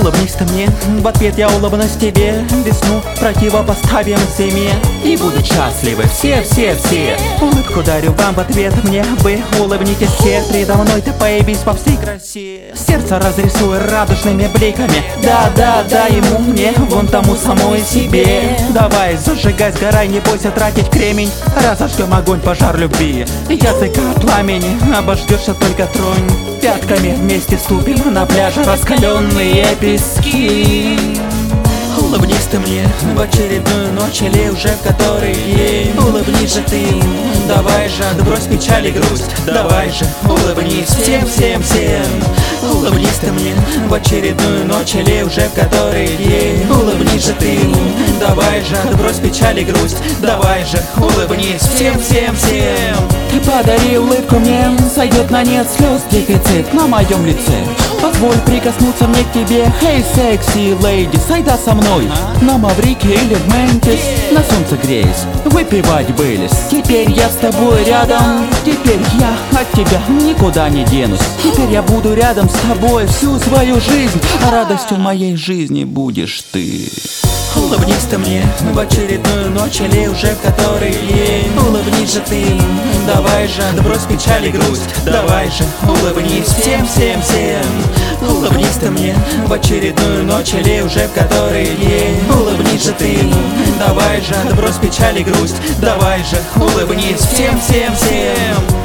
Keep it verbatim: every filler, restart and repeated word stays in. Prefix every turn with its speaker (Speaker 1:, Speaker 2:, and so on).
Speaker 1: Улыбнись ты мне, в ответ я улыбнусь тебе. Весну противопоставим зиме, и будут счастливы все-все-все. Улыбку дарю вам в ответ, мне вы улыбнитесь все. Предо мной ты появись во всей красе, сердце разрисуй радужными бликами. Да-да-да, ему, мне, вон тому самой себе. Давай, зажигай, сгорай, не бойся тратить кремень. Разожгем огонь, пожар любви, языка пламени. Обождешься только тронь, пятками вместе ступим на пляже раскаленные пески. Улыбнись ты мне в очередную ночь или уже в который день. Улыбнись же ты, давай же, отбрось печаль и грусть. Давай же, улыбнись всем-всем-всем. Улыбнись ты мне в очередную ночь или уже в который день. Улыбнись же ты, давай же, отбрось печаль и грусть. Давай же, улыбнись всем-всем-всем. Ты подари улыбку мне, сойдет на нет слез дефицит на моем лице. Позволь прикоснуться мне к тебе, hey sexy lady, сойда со мной на Маврике или в Мемфис, на солнце греясь, выпивать Бейлис. Теперь я с тобой рядом, теперь я от тебя никуда не денусь. Теперь я буду рядом с тобой всю свою жизнь, а радостью моей жизни будешь ты. Улыбнись ты мне в очередную ночь или уже в который день. Улыбнись же ты, давай же, отбрось печаль и грусть. Давай же, улыбнись всем-всем-всем. Улыбнись ты мне в очередную ночь или уже в который день. Улыбнись же ты, давай же, отбрось печаль и грусть. Давай же, улыбнись всем-всем-всем.